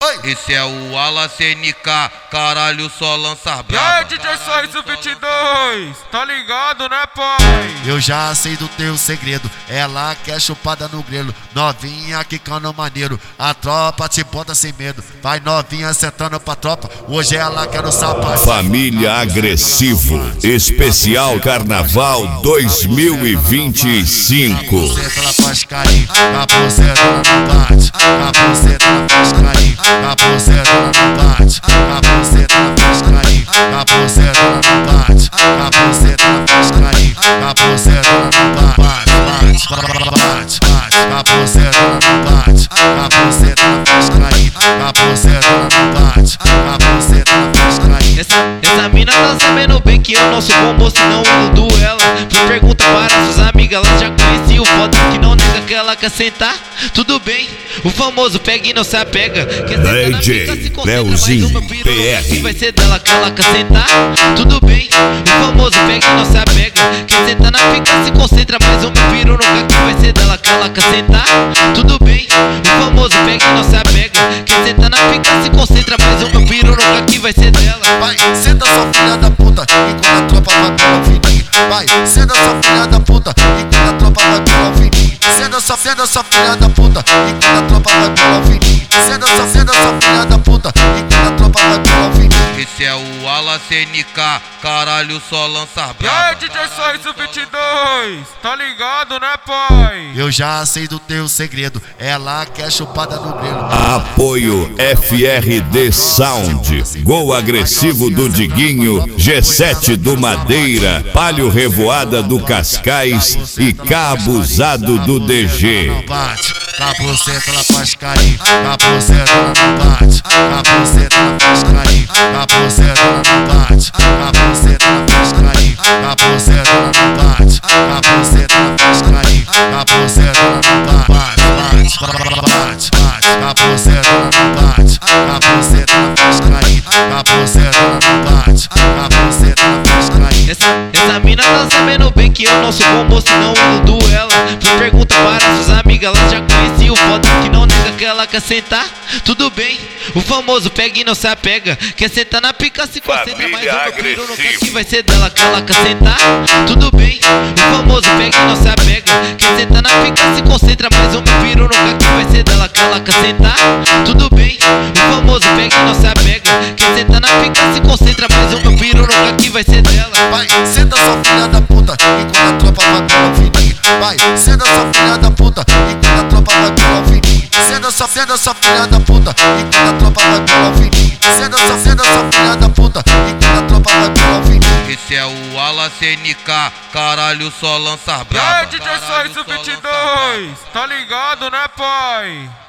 Esse é o Ala CNK, caralho, só lança braba. E aí, DJ Sorriso 22, tá ligado, né, pai? Eu já sei do teu segredo, ela quer chupada no grelo. Novinha quicando maneiro, a tropa te bota sem medo. Vai novinha sentando pra tropa, hoje ela quer o sapato. Família Agressivo, especial Carnaval 2025. Ela faz carinho, a buceta ela não bate. A buceta ela faz carinho, a buceta ela não bate. A buceta ela faz carinho, a buceta ela não bate. A buceta ela faz carinho, a buceta ela não bate. Bate, a buceta ela não bate. A buceta ela faz carinho, a buceta ela não bate. A buceta ela faz carinho. Essa mina tá sabendo bem que eu não sou bom moço, não iludo ela. Tu pergunta para suas amigas, elas já conheciam o foda que não nega que ela quer sentar. Tudo bem, o famoso pega e não se apega. Quer sentar na pica, se concentra, mas o meu piru que vai ser dela que ela quer sentar. Tudo bem, o famoso pega e não se apega. Quer sentar na pica, se concentra, mas o meu piru nunca que vai ser dela que ela quer sentar. Tudo bem, o famoso pega e não se apega. Quer sentar na pica, se concentra, mas o meu piru nunca que vai ser dela. Vai, senta sua filha da puta, enquanto a tropa vai pela fininha. Vai, senta sua filha da puta, enquanto a tropa vai pela fininha. Senta sua filha da puta, enquanto a tropa vai pela fininha. Senta sua filha da puta, enquanto a tropa vai pela fininha. Esse é o Ala CNK, caralho, só lança E aí, braba. DJ Sorriso 22, tá ligado, né, pai? Eu já sei do teu segredo, ela quer chupada no grelo. Apoio FRD Sound, Gol Agressivo do Diguinho, G7 do Madeira, Palio Revoada do Cascais e Cabuzado do DG. Bate, a buceta ela faz carinho, a buceta ela não bate. A buceta ela faz carinho, a buceta ela não bate. A buceta ela faz carinho, a buceta ela não bate. A buceta ela faz carinho, a buceta ela não bate. Bate, a buceta ela não bate. A buceta ela faz carinho, a buceta ela não bate. A buceta ela faz carinho. Essa mina tá sabendo bem que eu não sou bom moço, não iludo ela. Tu pergunta para suas amigas, elas já conheciam o foda que não nega que ela quer sentar. Tudo bem, o famoso pega e não se apega. Quer sentar na pica, se concentra, mas o meu piru nunca que vai ser dela que ela quer sentar. Tudo bem, o famoso pega e não se apega. Quer sentar na pica, se concentra, mas o meu piru nunca que vai ser dela que ela quer sentar. Tudo bem, o famoso pega e não se apega. Quer sentar na pica, se concentra, mas o meu piru nunca que vai ser dela. Vai, senta sua filha da puta, enquanto a tropa vai pela fininha. Vai, senta sua filha da puta, enquanto a tropa vai pela fininha. Senta sua filha da puta, enquanto a tropa vai pela fininha. Senta sua filha da puta, enquanto a tropa vai pela fininha. Esse é o Ala CNK, caralho, só lança E braba. aí, DJ Sorriso 22, tá ligado, né, pai?